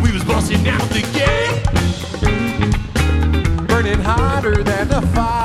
we was busting out the gate, burning hotter than the fire.